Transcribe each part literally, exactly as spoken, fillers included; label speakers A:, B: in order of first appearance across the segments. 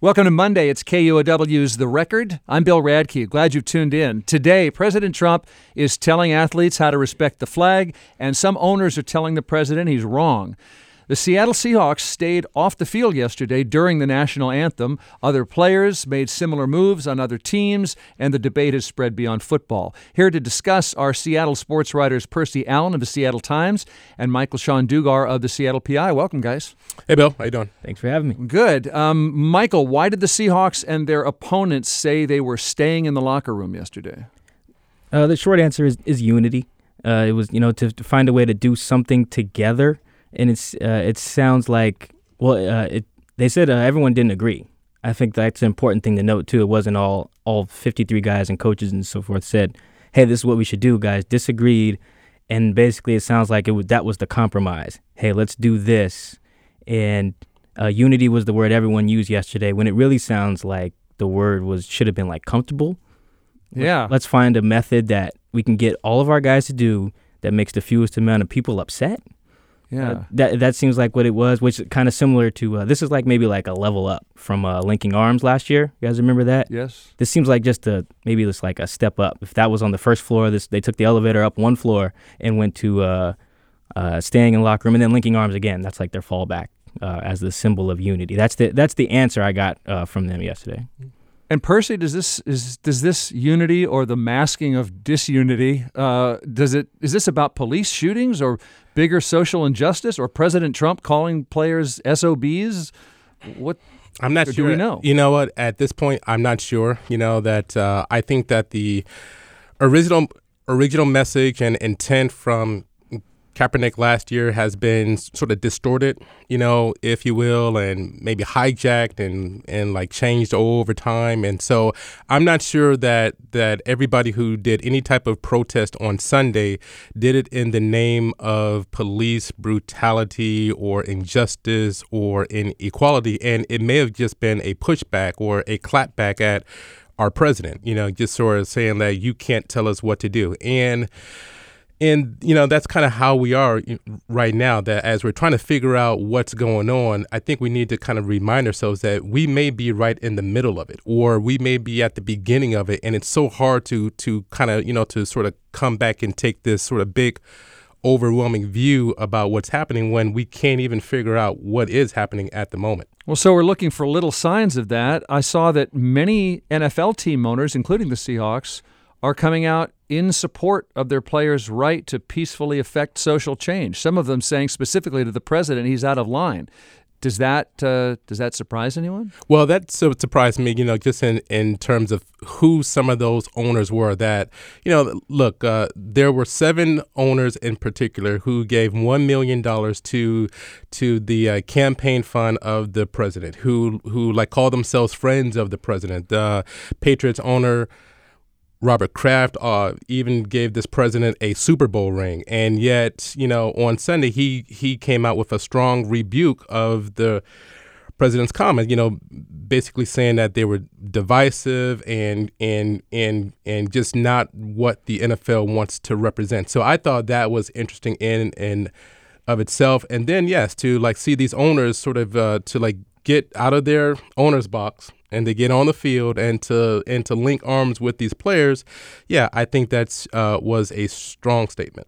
A: Welcome to Monday. It's K U O W's The Record. I'm Bill Radke. Glad you've tuned in. Today, President Trump is telling athletes how to respect the flag, and some owners are telling the president he's wrong. The Seattle Seahawks stayed off the field yesterday during the national anthem. Other players made similar moves on other teams, and the debate has spread beyond football. Here to discuss are Seattle sports writers Percy Allen of the Seattle Times and Michael Sean Dugar of the Seattle P I. Welcome, guys.
B: Hey, Bill. How you doing?
C: Thanks for having me.
A: Good. Um, Michael, why did the Seahawks and their opponents say they were staying in the locker room yesterday?
C: Uh, the short answer is, is unity. Uh, it was, you know, to, to find a way to do something together. And it's uh, it sounds like, well, uh, it, they said uh, everyone didn't agree. I think that's an important thing to note, too. It wasn't all, all fifty-three guys and coaches and so forth said, hey, this is what we should do, guys. Disagreed. And basically it sounds like it was, that was the compromise. Hey, let's do this. And uh, unity was the word everyone used yesterday, when it really sounds like the word was should have been like comfortable.
A: Yeah.
C: Let's find a method that we can get all of our guys to do that makes the fewest amount of people upset.
A: Yeah,
C: uh, that that seems like what it was, which is kind of similar to, uh, this is like maybe like a level up from uh, Linking Arms last year. You guys remember that?
A: Yes.
C: This seems like just a, maybe it's like a step up. If that was on the first floor, this they took the elevator up one floor and went to uh, uh, staying in the locker room, and then Linking Arms again. That's like their fallback uh, as the symbol of unity. That's the that's the answer I got uh, from them yesterday.
A: And Percy, does this is does this unity or the masking of disunity? Uh, does it is this about police shootings or bigger social injustice or President Trump calling players S O Bs? What
B: I'm not
A: or
B: sure.
A: Do we know?
B: You know what? At this point, I'm not sure. You know that uh, I think that the original original message and intent from Kaepernick last year has been sort of distorted, you know, if you will, and maybe hijacked and, and like changed over time. And so I'm not sure that that everybody who did any type of protest on Sunday did it in the name of police brutality or injustice or inequality. And it may have just been a pushback or a clapback at our president, you know, just sort of saying that you can't tell us what to do. And And, you know, that's kind of how we are right now, that as we're trying to figure out what's going on, I think we need to kind of remind ourselves that we may be right in the middle of it, or we may be at the beginning of it. And it's so hard to to kind of, you know, to sort of come back and take this sort of big, overwhelming view about what's happening when we can't even figure out what is happening at the moment.
A: Well, so we're looking for little signs of that. I saw that many N F L team owners, including the Seahawks, are coming out in support of their players' right to peacefully affect social change. Some of them saying specifically to the president he's out of line. Does that uh, does that surprise anyone?
B: Well, that so surprised me, you know, just in, in terms of who some of those owners were that, you know, look, uh, there were seven owners in particular who gave one million dollars to to the uh, campaign fund of the president, who, who like call themselves friends of the president. The uh, Patriots owner Robert Kraft uh, even gave this president a Super Bowl ring. And yet, you know, on Sunday, he he came out with a strong rebuke of the president's comment, you know, basically saying that they were divisive and and and and just not what the N F L wants to represent. So I thought that was interesting in and of itself. And then, yes, to like see these owners sort of uh, to like get out of their owner's box and to get on the field and to and to link arms with these players, yeah, I think that's uh, was a strong statement.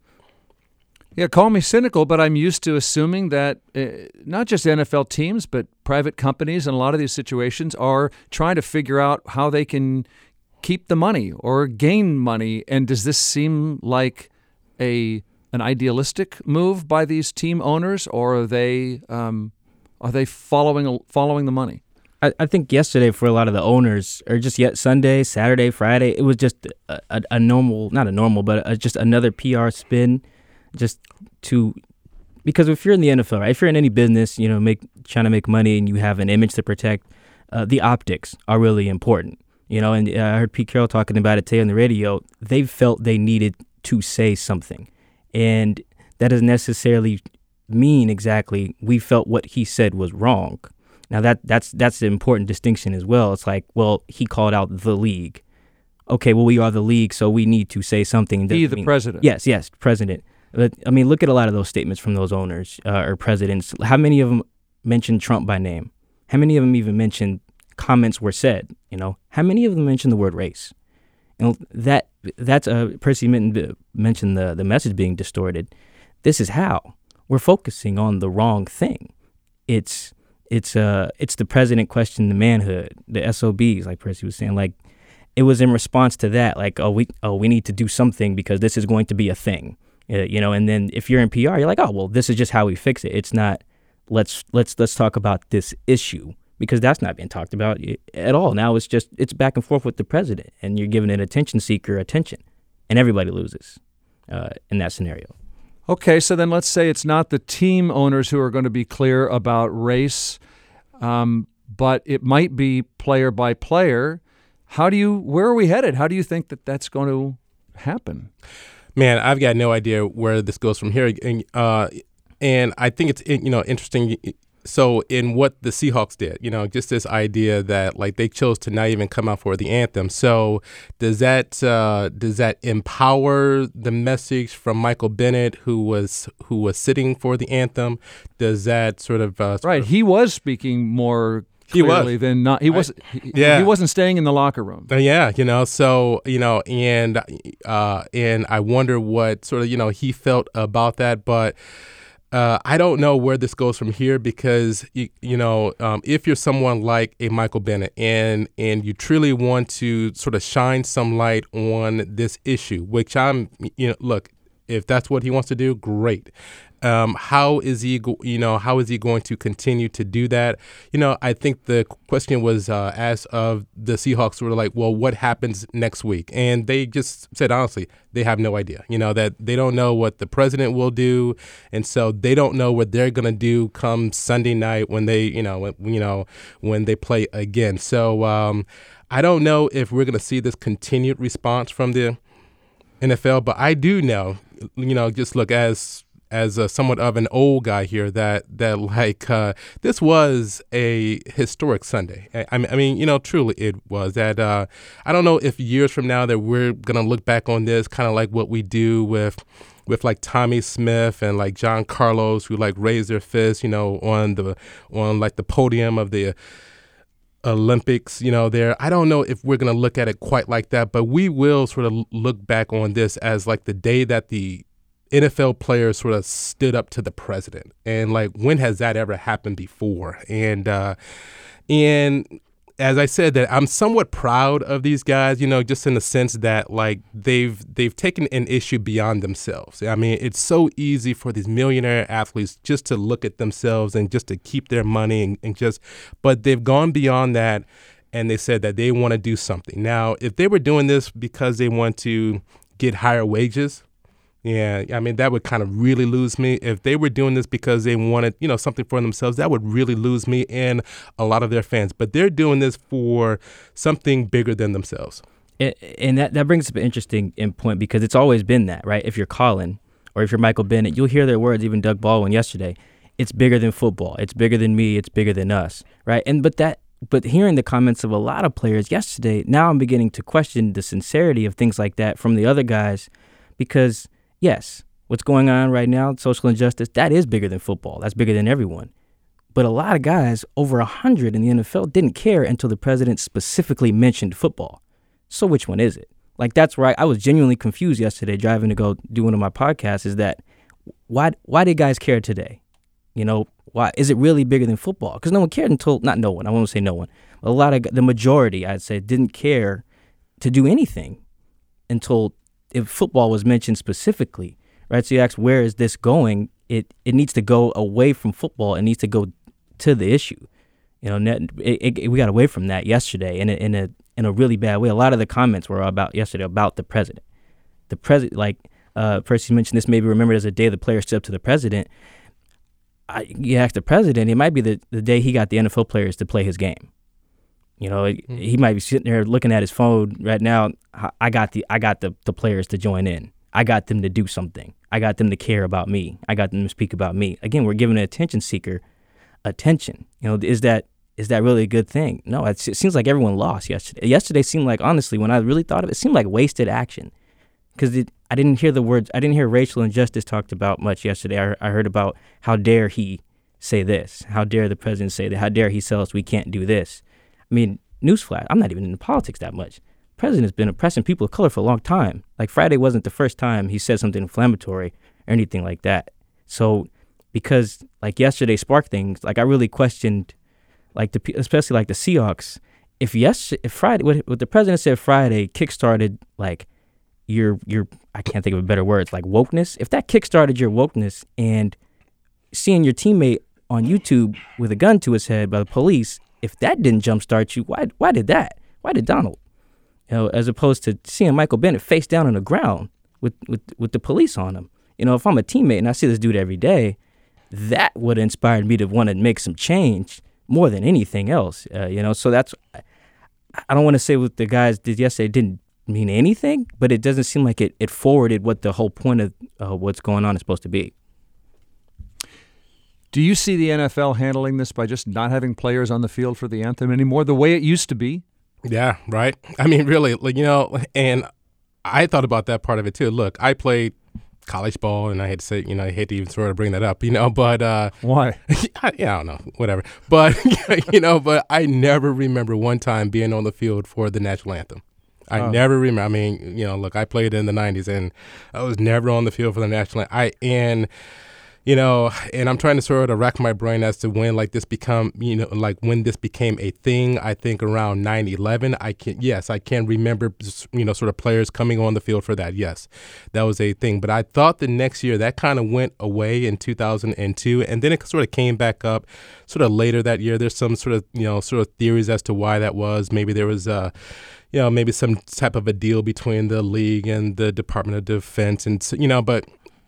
A: Yeah, call me cynical, but I'm used to assuming that uh, not just N F L teams, but private companies in a lot of these situations are trying to figure out how they can keep the money or gain money. And does this seem like a an idealistic move by these team owners, or are they um, are they following following the money?
C: I, I think yesterday for a lot of the owners, or just yet Sunday, Saturday, Friday, it was just a, a, a normal, not a normal, but a, just another P R spin, just to, because if you're in the N F L, right, if you're in any business, you know, make trying to make money and you have an image to protect, uh, the optics are really important, you know. And uh, I heard Pete Carroll talking about it today on the radio. They felt they needed to say something, and that doesn't necessarily mean exactly we felt what he said was wrong. Now, that that's that's an important distinction as well. It's like, well, he called out the league. Okay, well, we are the league, so we need to say something.
A: He, the
C: mean,
A: president.
C: Yes, yes, president. But, I mean, look at a lot of those statements from those owners uh, or presidents. How many of them mentioned Trump by name? How many of them even mentioned comments were said, you know, how many of them mentioned the word race? You know, that that's uh, Percy mentioned the the message being distorted. This is how we're focusing on the wrong thing. It's it's uh it's the president questioning the manhood, the S O Bs, like Percy was saying. Like it was in response to that, like oh we oh we need to do something because this is going to be a thing, uh, you know. And then if you're in P R, you're like, oh well, this is just how we fix it. It's not let's let's let's talk about this issue. Because that's not being talked about at all. Now it's just, it's back and forth with the president, and you're giving an attention seeker attention, and everybody loses uh, in that scenario.
A: Okay, so then let's say it's not the team owners who are going to be clear about race, um, but it might be player by player. How do you, where are we headed? How do you think that that's going to happen?
B: Man, I've got no idea where this goes from here. And, uh, and I think it's, you know, interesting. So in what the Seahawks did, you know, just this idea that like they chose to not even come out for the anthem. So does that uh, does that empower the message from Michael Bennett, who was who was sitting for the anthem? Does that sort of uh, sort
A: right?
B: of,
A: he was speaking more
B: he
A: clearly
B: was.
A: than not. He
B: right?
A: was. He,
B: yeah.
A: he wasn't staying in the locker room.
B: Uh, yeah, you know. So you know, and uh, and I wonder what sort of you know he felt about that, but. Uh, I don't know where this goes from here because, you, you know, um, if you're someone like a Michael Bennett and and you truly want to sort of shine some light on this issue, which I'm, you know, look, if that's what he wants to do, great. Um, how is he, go- you know, how is he going to continue to do that? You know, I think the question was uh, asked of the Seahawks were like, well, what happens next week? And they just said, honestly, they have no idea, you know, that they don't know what the president will do. And so they don't know what they're going to do come Sunday night when they, you know, when, you know, when they play again. So um, I don't know if we're going to see this continued response from the N F L, but I do know, you know, just look as as a, somewhat of an old guy here, that that like uh, this was a historic Sunday. I, I mean, you know, truly it was. That uh, I don't know if years from now that we're gonna look back on this kind of like what we do with with like Tommy Smith and like John Carlos, who like raised their fists, you know, on the on like the podium of the Olympics, you know, there. I don't know if we're going to look at it quite like that, but we will sort of look back on this as like the day that the N F L players sort of stood up to the president. And like, when has that ever happened before? And, uh, and as I said, that I'm somewhat proud of these guys, you know, just in the sense that like they've they've taken an issue beyond themselves. I mean, it's so easy for these millionaire athletes just to look at themselves and just to keep their money and, and just, but they've gone beyond that and they said that they want to do something. Now, if they were doing this because they want to get higher wages, yeah, I mean, that would kind of really lose me. If they were doing this because they wanted, you know, something for themselves, that would really lose me and a lot of their fans. But they're doing this for something bigger than themselves.
C: And that, that brings up an interesting point because it's always been that, right? If you're Colin or if you're Michael Bennett, you'll hear their words, even Doug Baldwin yesterday. It's bigger than football. It's bigger than me. It's bigger than us, right? And but that, but hearing the comments of a lot of players yesterday, now I'm beginning to question the sincerity of things like that from the other guys because – yes, what's going on right now, social injustice, that is bigger than football. That's bigger than everyone. But a lot of guys, over one hundred in the N F L, didn't care until the president specifically mentioned football. So which one is it? Like, that's right. I was genuinely confused yesterday driving to go do one of my podcasts is that why why did guys care today? You know, why? Is it really bigger than football? Because no one cared until, not no one, I won't say no one. A lot of, the majority, I'd say, didn't care to do anything until if football was mentioned specifically, right? So you ask, where is this going? It it needs to go away from football. It needs to go to the issue. You know, net, it, it, we got away from that yesterday in a, in a in a really bad way. A lot of the comments were about yesterday about the president. The president, like uh, Percy mentioned, this may be remembered as a day the player stood up to the president. I, you ask the president, it might be the, the day he got the N F L players to play his game. You know, mm-hmm. He might be sitting there looking at his phone right now. I got the I got the, the players to join in. I got them to do something. I got them to care about me. I got them to speak about me. Again, we're giving an attention seeker attention. You know, is that is that really a good thing? No, it's, it seems like everyone lost yesterday. Yesterday seemed like, honestly, when I really thought of it, it seemed like wasted action. Because I didn't hear the words, I didn't hear racial injustice talked about much yesterday. I, I heard about how dare he say this? How dare the president say that? How dare he tell us we can't do this? I mean, newsflash, I'm not even into politics that much. The president has been oppressing people of color for a long time. Like, Friday wasn't the first time he said something inflammatory or anything like that. So, because, like, yesterday sparked things, like, I really questioned, like, the especially, like, the Seahawks. If yes, if Friday, what, what the president said Friday kickstarted, like, your, your, I can't think of a better word, like, wokeness. If that kickstarted your wokeness and seeing your teammate on YouTube with a gun to his head by the police, if that didn't jumpstart you, why, why did that? Why did Donald? You know, as opposed to seeing Michael Bennett face down on the ground with, with, with the police on him. You know, if I'm a teammate and I see this dude every day, that would have inspired me to want to make some change more than anything else. Uh, you know, so that's, I don't want to say what the guys did yesterday didn't mean anything, but it doesn't seem like it, it forwarded what the whole point of uh, what's going on is supposed to be.
A: Do you see the N F L handling this by just not having players on the field for the anthem anymore, the way it used to be?
B: Yeah, right. I mean, really, like, you know, and I thought about that part of it too. Look, I played college ball, and I hate to say, you know, I hate to even sort of bring that up, you know, but uh,
A: why?
B: I, yeah, I don't know, whatever. But you know, but I never remember one time being on the field for the national anthem. I oh. never remember. I mean, you know, look, I played in the nineties, and I was never on the field for the national anthem. I and. You know, and I'm trying to sort of rack my brain as to when, like, this become, you know, like when this became a thing. I think around nine eleven. I can, yes, I can remember, you know, sort of players coming on the field for that. Yes, that was a thing. But I thought the next year that kind of went away in two thousand two, and then it sort of came back up sort of later that year. There's some sort of, you know, sort of theories as to why that was. Maybe there was a, you know, maybe some type of a deal between the league and the Department of Defense, and you know, but.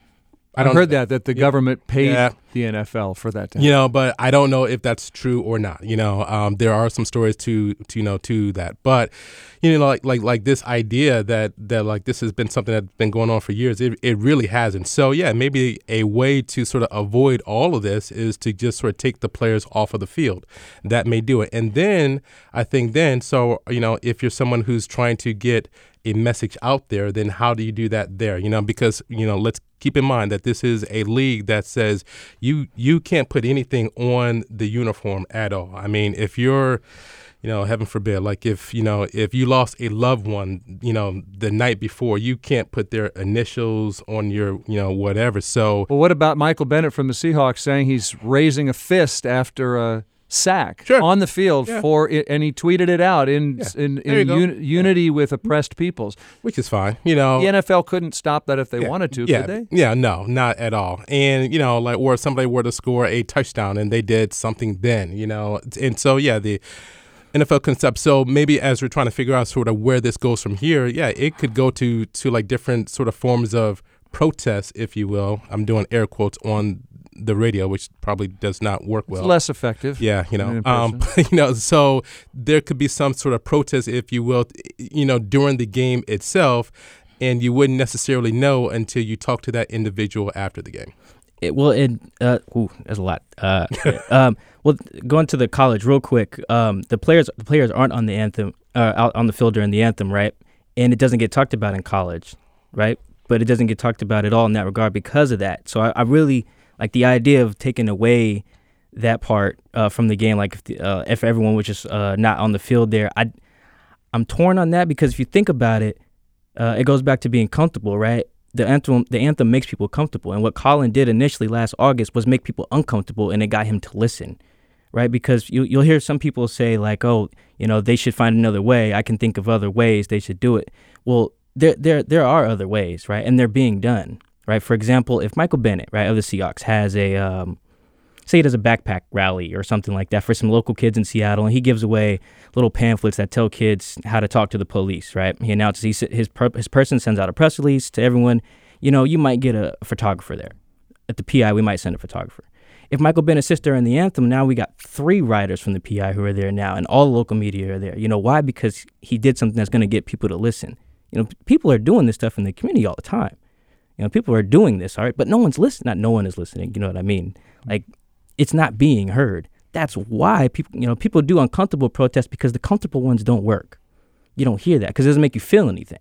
B: I
A: don't, I've heard that, that the
B: yeah,
A: government paid
B: yeah.
A: the N F L for that. To
B: you know, but I don't know if that's true or not. You know, um, there are some stories to, to, you know, to that. But, you know, like like like this idea that, that like this has been something that's been going on for years, it, it really hasn't. So, yeah, maybe a way to sort of avoid all of this is to just sort of take the players off of the field. That may do it. And then I think then, so, you know, if you're someone who's trying to get a message out there, then how do you do that there? You know, because, you know, let's keep in mind that this is a league that says you you can't put anything on the uniform at all. I mean, if you're, you know, heaven forbid, like if, you know, if you lost a loved one, you know, the night before, you can't put their initials on your, you know, whatever. So,
A: well, what about Michael Bennett from the Seahawks saying he's raising a fist after a sack
B: sure.
A: on the field
B: yeah.
A: for it, and he tweeted it out in
B: yeah.
A: in, in un, unity yeah. with oppressed peoples,
B: which is fine. You know,
A: the N F L couldn't stop that if they
B: yeah.
A: wanted to,
B: yeah.
A: could they?
B: Yeah, no, not at all. And you know, like, or somebody were to score a touchdown and they did something then, you know, and so yeah, the N F L concept. So maybe as we're trying to figure out sort of where this goes from here, yeah, it could go to to like different sort of forms of protest, if you will. I'm doing air quotes on the radio, which probably does not work well.
A: It's less effective.
B: Yeah, you know, um, you know, so there could be some sort of protest, if you will, you know, during the game itself, and you wouldn't necessarily know until you talk to that individual after the game.
C: It, well, it, uh, ooh, there's a lot. Uh, um, well, going to the college real quick. Um, the players, the players aren't on the anthem, uh, out on the field during the anthem, right? And it doesn't get talked about in college, right? But it doesn't get talked about at all in that regard because of that. So I, I really. Like the idea of taking away that part uh, from the game, like if, the, uh, if everyone was just uh, not on the field there, I, I'm torn on that because if you think about it, uh, it goes back to being comfortable, right? The anthem, the anthem makes people comfortable, and what Colin did initially last August was make people uncomfortable, and it got him to listen, right? Because you, you'll hear some people say like, "Oh, you know, they should find another way. I can think of other ways they should do it." Well, there, there, there are other ways, right? And they're being done. Right. For example, if Michael Bennett, right, of the Seahawks has a, um, say he does a backpack rally or something like that for some local kids in Seattle, and he gives away little pamphlets that tell kids how to talk to the police, right? He announces he, his his person sends out a press release to everyone. You know, you might get a photographer there. At the P I, we might send a photographer. If Michael Bennett sits there in the anthem, now we got three writers from the P I who are there now, and all the local media are there. You know why? Because he did something that's going to get people to listen. You know, people are doing this stuff in the community all the time. You know, people are doing this, all right, but no one's listening. Not no one is listening. You know what I mean? Like, it's not being heard. That's why people, you know, people do uncomfortable protests because the comfortable ones don't work. You don't hear that because it doesn't make you feel anything.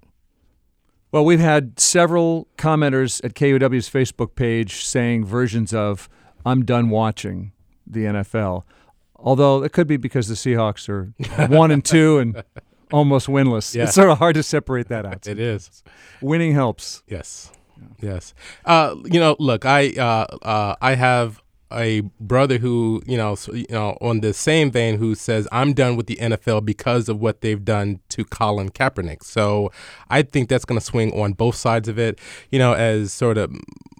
A: Well, we've had several commenters at K U W's Facebook page saying versions of, "I'm done watching the N F L." Although it could be because the Seahawks are one and two and almost winless.
B: Yeah.
A: It's sort of hard to separate that out.
B: It is.
A: Winning helps.
B: Yes. Yes. Uh, you know, look, I uh, uh, I have a brother who, you know, so, you know, on the same vein, who says I'm done with the N F L because of what they've done to Colin Kaepernick. So I think that's going to swing on both sides of it. You know, as sort of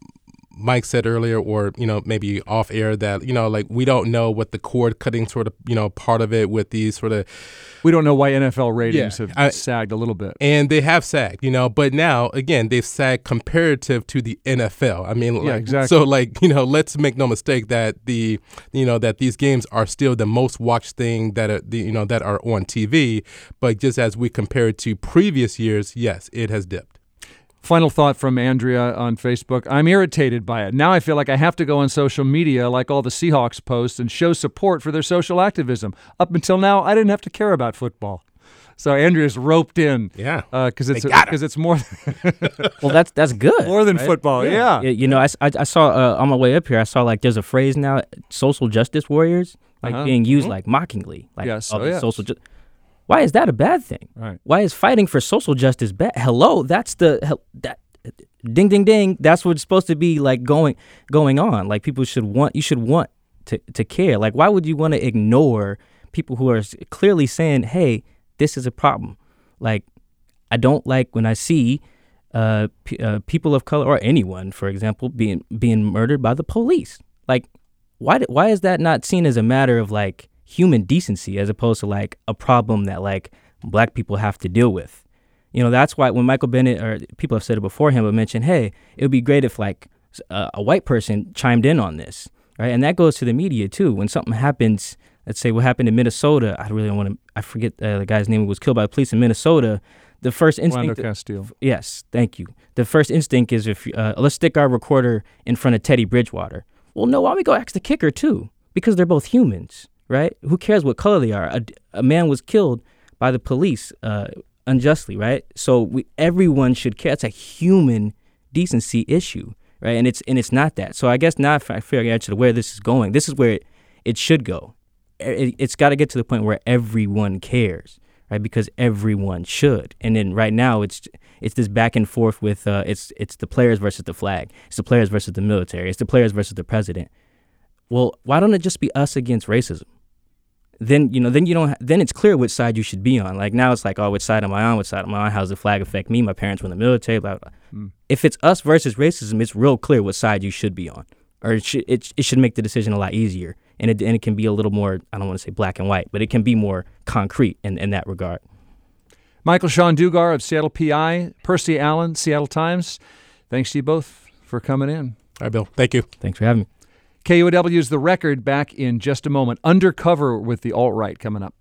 B: Mike said earlier, or, you know, maybe off air, that, you know, like, we don't know what the cord cutting sort of, you know, part of it with these sort of.
A: We don't know why N F L ratings
B: Yeah,
A: have
B: I-
A: sagged a little bit.
B: And they have sagged, you know, but now, again, they've sagged comparative to the N F L. I mean, like,
A: Yeah, exactly.
B: so, like, you know, let's make no mistake that the, you know, that these games are still the most watched thing that are, the, you know, that are on T V. But just as we compare it to previous years, yes, it has dipped.
A: Final thought from Andrea on Facebook. I'm irritated by it. Now I feel like I have to go on social media like all the Seahawks posts and show support for their social activism. Up until now, I didn't have to care about football. So Andrea's roped in.
B: Yeah.
A: Because it's
B: They got her.
A: because it's more
C: Well, that's that's good.
A: more than
C: right?
A: football. Yeah.
C: Y- You know, I, s- I- I saw uh, on my way up here, I saw like there's a phrase now, social justice warriors, like
A: Uh-huh.
C: being used like mockingly. Like,
A: Yes.
C: oh,
A: Oh,
C: the
A: yes.
C: social ju- Why is that a bad thing?
A: Right.
C: Why is fighting for social justice bad? Hello, that's the hel- that ding ding ding. That's what's supposed to be like going going on. Like, people should want you should want to to care. Like, why would you want to ignore people who are s- clearly saying, "Hey, this is a problem." Like, I don't like when I see uh, p- uh, people of color or anyone, for example, being being murdered by the police. Like, why d- why is that not seen as a matter of like human decency as opposed to like a problem that like black people have to deal with? You know, that's why when Michael Bennett, or people have said it before him, but mentioned, hey, it would be great if like s- a, a white person chimed in on this, right? And that goes to the media too. When something happens, let's say what happened in Minnesota, I really don't want to, I forget uh, the guy's name who was killed by the police in Minnesota. The first
A: Orlando
C: instinct,
A: Castile.
C: yes, thank you. The first instinct is if uh, let's stick our recorder in front of Teddy Bridgewater. Well, no, why don't we go ask the kicker too? Because they're both humans, right? Who cares what color they are? A, a man was killed by the police uh, unjustly, right? So we, everyone should care. It's a human decency issue, right? And it's and it's not that. So I guess now I figure I answered where this is going. This is where it, it should go. It, it's got to get to the point where everyone cares, right? Because everyone should. And then right now it's it's this back and forth with uh, it's it's the players versus the flag. It's the players versus the military. It's the players versus the president. Well, why don't it just be us against racism? Then you know, then you don't. Ha- then it's clear which side you should be on. Like now, it's like, oh, which side am I on? Which side am I on? How does the flag affect me? My parents were in the military. Blah, blah.
A: Mm.
C: If it's us versus racism, it's real clear what side you should be on, or it should it, it should make the decision a lot easier, and it and it can be a little more. I don't want to say black and white, but it can be more concrete in, in that regard.
A: Michael Sean Dugar of Seattle P I, Percy Allen, Seattle Times. Thanks to you both for coming in.
B: All right, Bill. Thank you.
C: Thanks for having me.
A: K U O W's The Record back in just a moment. Undercover with the alt-right coming up.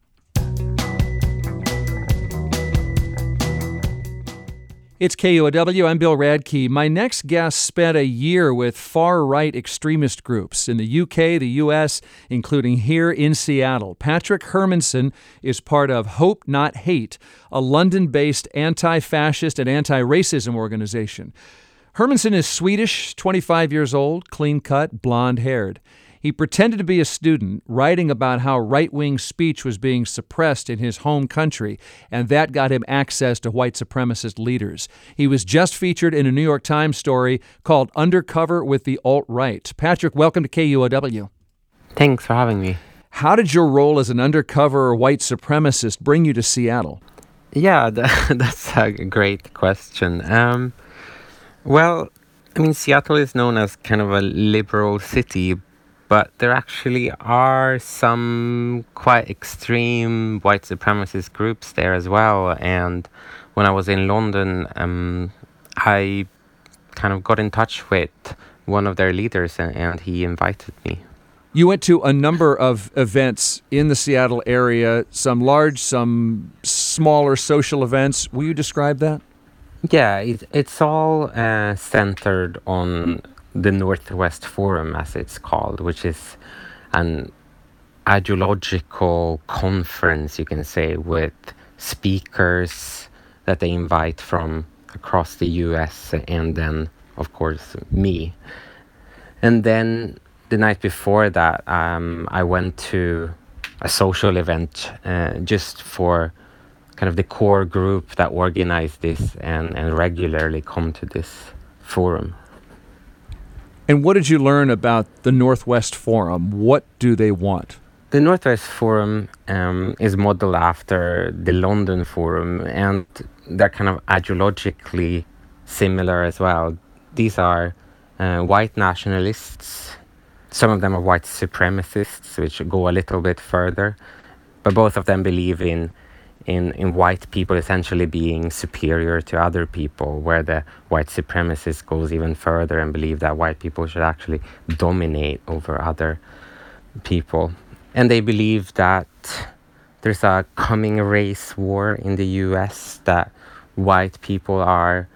A: It's K U O W. I'm Bill Radke. My next guest spent a year with far-right extremist groups in the U K, the U S, including here in Seattle. Patrick Hermanson is part of Hope Not Hate, a London-based anti-fascist and anti-racism organization. Hermanson is Swedish, twenty-five years old, clean-cut, blonde-haired. He pretended to be a student, writing about how right-wing speech was being suppressed in his home country, and that got him access to white supremacist leaders. He was just featured in a New York Times story called Undercover with the Alt-Right. Patrick, welcome to K U O W.
D: Thanks for having me.
A: How did your role as an undercover white supremacist bring you to Seattle?
D: Yeah, that, that's a great question. Um, well, I mean, Seattle is known as kind of a liberal city, but there actually are some quite extreme white supremacist groups there as well. And when I was in London, um, I kind of got in touch with one of their leaders, and, and he invited me.
A: You went to a number of events in the Seattle area, some large, some smaller social events. Will you describe that?
D: Yeah, it, it's all uh, centered on the Northwest Forum, as it's called, which is an ideological conference, you can say, with speakers that they invite from across the U S, and then, of course, me. And then the night before that, um, I went to a social event uh, just for kind of the core group that organize this and, and regularly come to this forum.
A: And what did you learn about the Northwest Forum? What do they want?
D: The Northwest Forum um, is modeled after the London Forum, and they're kind of ideologically similar as well. These are uh, white nationalists. Some of them are white supremacists, which go a little bit further. But both of them believe in in, in white people essentially being superior to other people, where the white supremacist goes even further and believe that white people should actually dominate over other people. And they believe that there's a coming race war in the U S, that white people are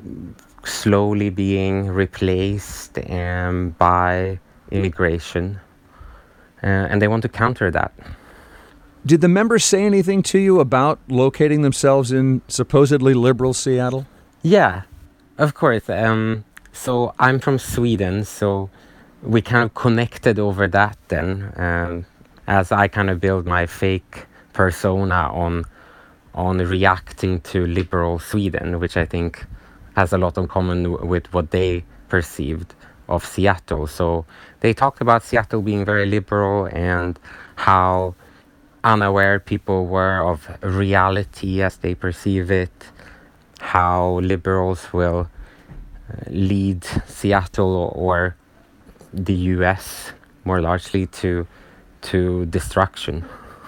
D: slowly being replaced um, by immigration. Uh, and they want to counter that.
A: Did the members say anything to you about locating themselves in supposedly liberal Seattle?
D: Yeah, of course. Um, so I'm from Sweden, so we kind of connected over that then, um, as I kind of build my fake persona on on reacting to liberal Sweden, which I think has a lot in common w- with what they perceived of Seattle. So they talked about Seattle being very liberal and how unaware people were of reality as they perceive it, how liberals will uh, lead Seattle or the U S more largely to to destruction.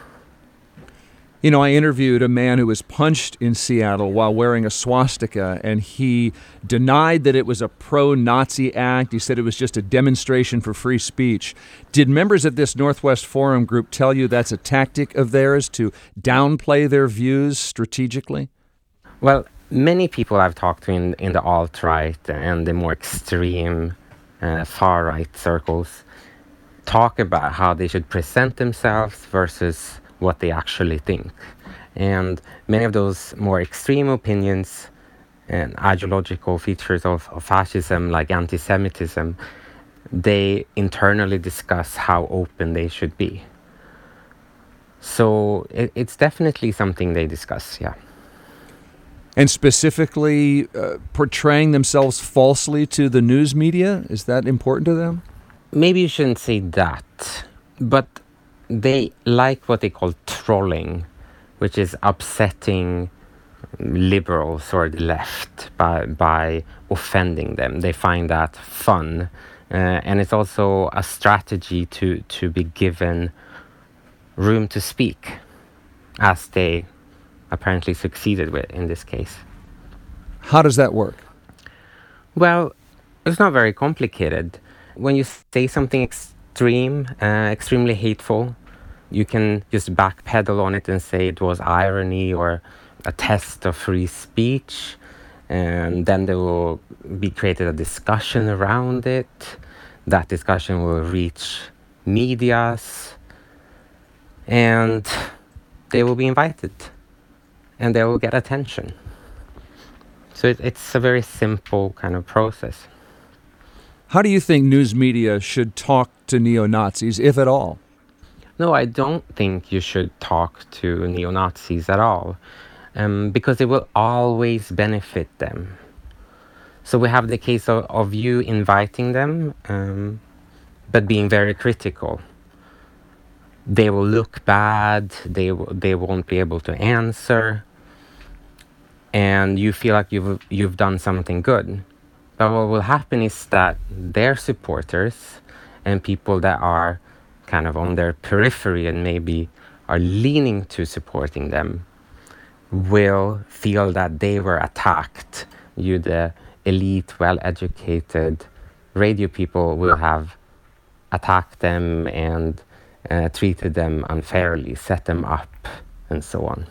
A: You know, I interviewed a man who was punched in Seattle while wearing a swastika, and he denied that it was a pro-Nazi act. He said it was just a demonstration for free speech. Did members of this Northwest Forum group tell you that's a tactic of theirs to downplay their views strategically?
D: Well, many people I've talked to in, in the alt-right and the more extreme uh, far-right circles talk about how they should present themselves versus what they actually think. And many of those more extreme opinions and ideological features of, of fascism, like anti-Semitism, they internally discuss how open they should be. So it, it's definitely something they discuss, yeah.
A: And specifically uh, portraying themselves falsely to the news media? Is that important to them?
D: Maybe you shouldn't say that, but they like what they call trolling, which is upsetting liberals or the left by by offending them. They find that fun, uh, and it's also a strategy to to be given room to speak, as they apparently succeeded with in this case.
A: How does that work?
D: Well, it's not very complicated. When you say something extreme, uh, extremely hateful, you can just backpedal on it and say it was irony or a test of free speech, and then there will be created a discussion around it. That discussion will reach medias, and they will be invited, and they will get attention. So it, it's a very simple kind of process.
A: How do you think news media should talk to neo-Nazis, if at all?
D: No, I don't think you should talk to neo-Nazis at all, um, because it will always benefit them. So we have the case of, of you inviting them, um, but being very critical. They will look bad, they, w- they won't be able to answer, and you feel like you've, you've done something good. But what will happen is that their supporters and people that are kind of on their periphery and maybe are leaning to supporting them will feel that they were attacked. You, the elite, well-educated radio people, will have attacked them and uh, treated them unfairly, set them up, and so on.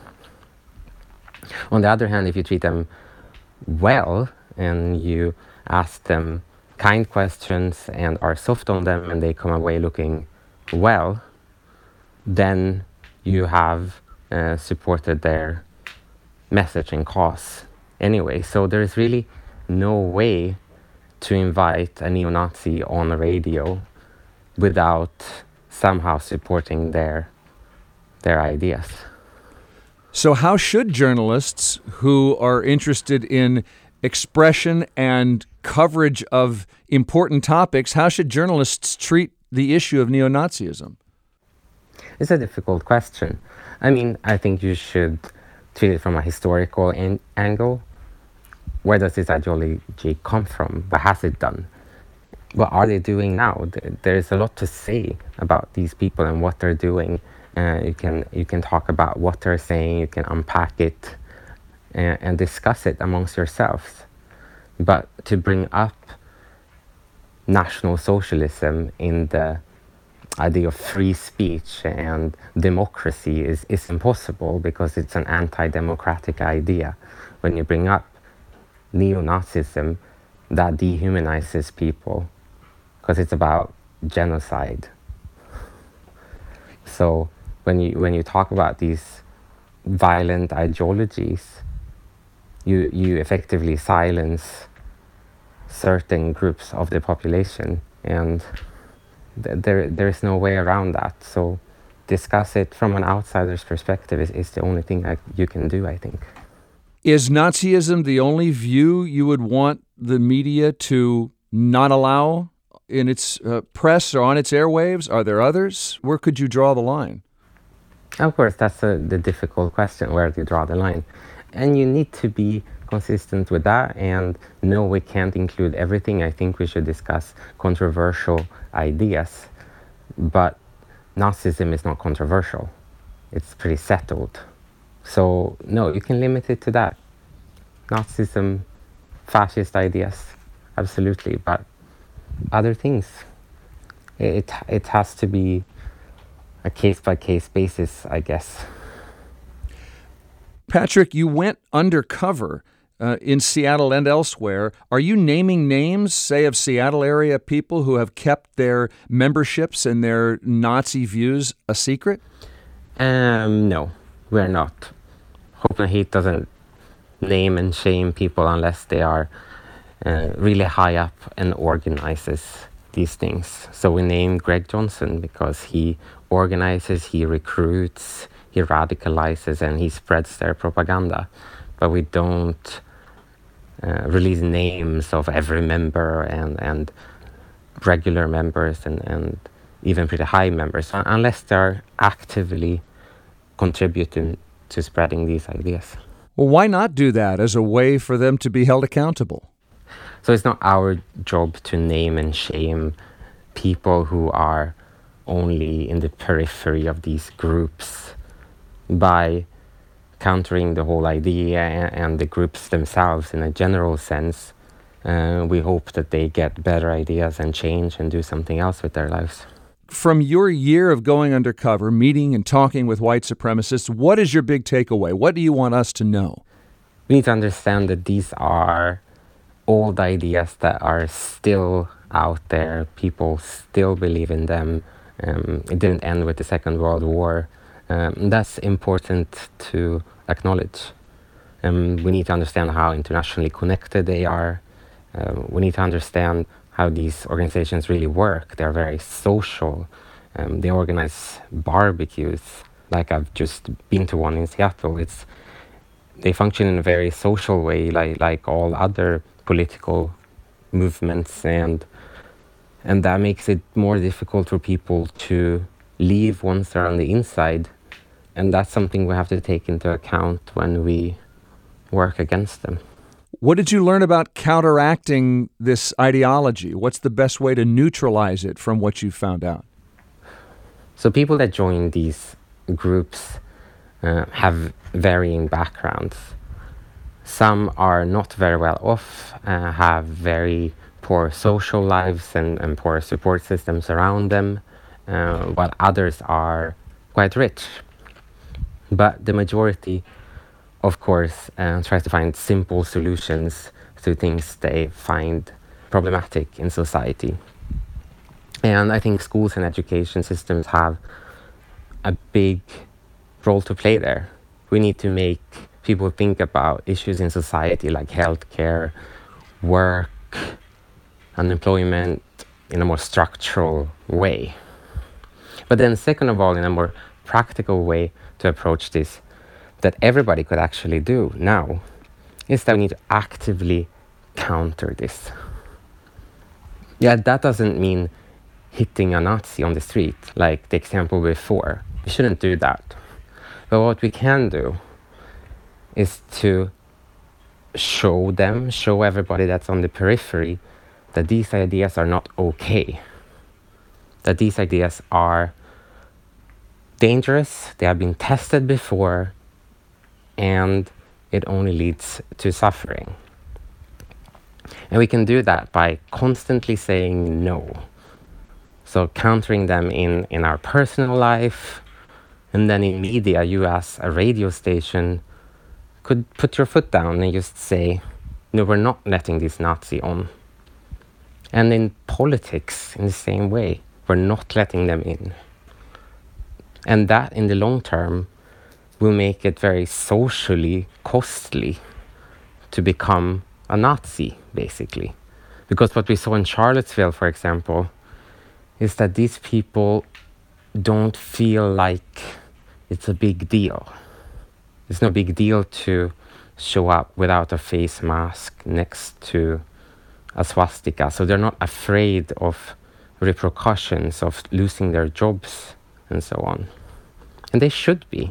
D: On the other hand, if you treat them well and you ask them kind questions and are soft on them and they come away looking well, then you have uh, supported their message and cause anyway. So there is really no way to invite a neo-Nazi on the radio without somehow supporting their their ideas.
A: So how should journalists who are interested in expression and coverage of important topics, how should journalists treat the issue of neo-Nazism?
D: It's a difficult question. I mean, I think you should treat it from a historical an- angle. Where does this ideology come from? What has it done? What are they doing now? There is a lot to say about these people and what they're doing. Uh, you can you can talk about what they're saying. You can unpack it and, and discuss it amongst yourselves. But to bring up National Socialism in the idea of free speech and democracy is, is impossible, because it's an anti-democratic idea. When you bring up neo-Nazism, that dehumanizes people, because it's about genocide. So when you when you talk about these violent ideologies, you you effectively silence certain groups of the population, and th- there there is no way around that. So discuss it from an outsider's perspective is, is the only thing that you can do, I think.
A: Is Nazism the only view you would want the media to not allow in its uh, press or on its airwaves? Are there others? Where could you draw the line?
D: Of course, that's a, the difficult question, where do you draw the line? And you need to be consistent with that, and no, we can't include everything. I think we should discuss controversial ideas, but Nazism is not controversial. It's pretty settled. So no, you can limit it to that. Nazism, fascist ideas, absolutely, but other things, it it has to be a case-by-case basis, I guess.
A: Patrick, you went undercover uh, in Seattle and elsewhere. Are you naming names, say, of Seattle area people who have kept their memberships and their Nazi views a secret?
D: Um, no, we're not. Hope and Hate doesn't name and shame people unless they are uh, really high up and organizes these things. So we named Greg Johnson because he organizes, he recruits, he radicalizes, and he spreads their propaganda. But we don't uh, release names of every member and, and regular members and, and even pretty high members, unless they're actively contributing to spreading these ideas.
A: Well, why not do that as a way for them to be held accountable?
D: So it's not our job to name and shame people who are only in the periphery of these groups. By countering the whole idea and, and the groups themselves in a general sense, uh, we hope that they get better ideas and change and do something else with their lives.
A: From your year of going undercover, meeting and talking with white supremacists, what is your big takeaway? What do you want us to know?
D: We need to understand that these are old ideas that are still out there. People still believe in them. Um, it didn't end with the Second World War. Um, that's important to acknowledge. Um, we need to understand how internationally connected they are. Uh, we need to understand how these organizations really work. They're very social. Um, they organize barbecues, like I've just been to one in Seattle. It's they function in a very social way, like like all other political movements, and and that makes it more difficult for people to leave once they're on the inside. And that's something we have to take into account when we work against them.
A: What did you learn about counteracting this ideology? What's the best way to neutralize it from what you found out?
D: So people that join these groups uh, have varying backgrounds. Some are not very well off, uh, have very poor social lives and, and poor support systems around them, uh, while others are quite rich. But the majority, of course, uh, tries to find simple solutions to things they find problematic in society. And I think schools and education systems have a big role to play there. We need to make people think about issues in society like healthcare, work, unemployment in a more structural way. But then second of all, in a more practical way to approach this that everybody could actually do now is that we need to actively counter this. Yeah, that doesn't mean hitting a Nazi on the street, like the example before. We shouldn't do that. But what we can do is to show them, show everybody that's on the periphery that these ideas are not okay. That these ideas are dangerous, they have been tested before, and it only leads to suffering. And we can do that by constantly saying no. So countering them in, in our personal life, and then in media, you as a radio station could put your foot down and just say, no, we're not letting this Nazi on. And in politics, in the same way, we're not letting them in. And that, in the long term, will make it very socially costly to become a Nazi, basically. Because what we saw in Charlottesville, for example, is that these people don't feel like it's a big deal. It's no big deal to show up without a face mask next to a swastika. So they're not afraid of repercussions of losing their jobs and so on. And they should be.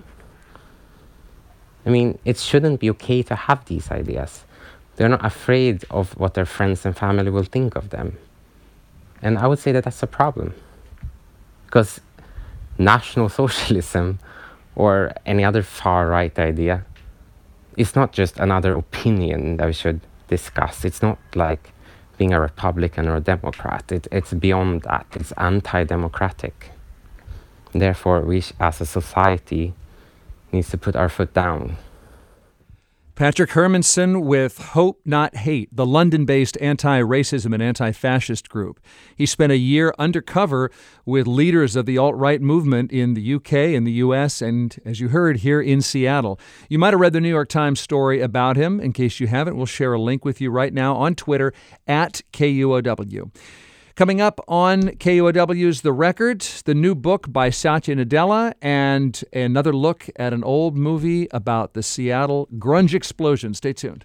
D: I mean, it shouldn't be okay to have these ideas. They're not afraid of what their friends and family will think of them. And I would say that that's a problem. Because National Socialism or any other far-right idea is not just another opinion that we should discuss. It's not like being a Republican or a Democrat. It, it's beyond that. It's anti-democratic. Therefore, we as a society needs to put our foot down.
A: Patrick Hermanson with Hope Not Hate, the London-based anti-racism and anti-fascist group. He spent a year undercover with leaders of the alt-right movement in the U K and the U S and, as you heard, here in Seattle. You might have read the New York Times story about him. In case you haven't, we'll share a link with you right now on Twitter at K U O W. Coming up on K U O W's The Record, the new book by Satya Nadella, and another look at an old movie about the Seattle grunge explosion. Stay tuned.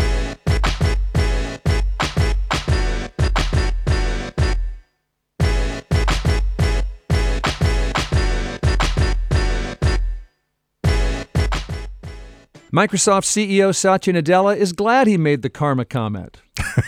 A: Microsoft C E O Satya Nadella is glad he made the karma comment.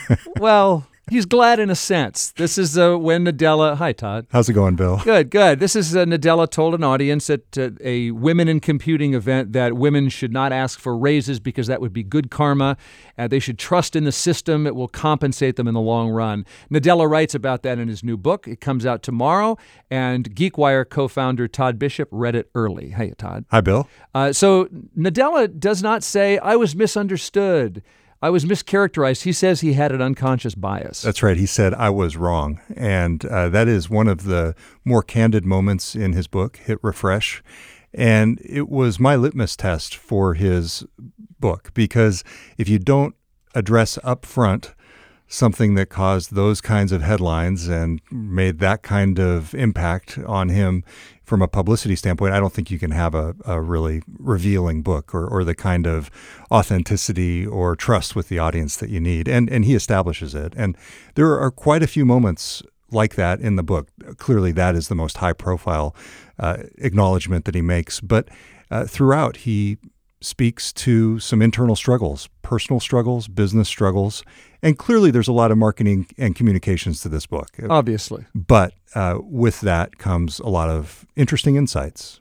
A: Well, he's glad in a sense. This is uh, when Nadella... Hi, Todd.
E: How's it going, Bill?
A: Good, good. This is uh, Nadella told an audience at uh, a Women in Computing event that women should not ask for raises because that would be good karma. Uh, they should trust in the system. It will compensate them in the long run. Nadella writes about that in his new book. It comes out tomorrow, and GeekWire co-founder Todd Bishop read it early. Hey, Todd.
E: Hi, Bill.
A: Uh, so Nadella does not say, I was misunderstood. I was mischaracterized. He says he had an unconscious bias.
E: That's right. He said, I was wrong. And uh, that is one of the more candid moments in his book, Hit Refresh. And it was my litmus test for his book, because if you don't address up front something that caused those kinds of headlines and made that kind of impact on him from a publicity standpoint, I don't think you can have a, a really revealing book or, or the kind of authenticity or trust with the audience that you need. And and he establishes it. And there are quite a few moments like that in the book. Clearly, that is the most high-profile uh, acknowledgement that he makes. But uh, throughout, he speaks to some internal struggles, personal struggles, business struggles, and clearly there's a lot of marketing and communications to this book.
A: Obviously.
E: But uh, with that comes a lot of interesting insights.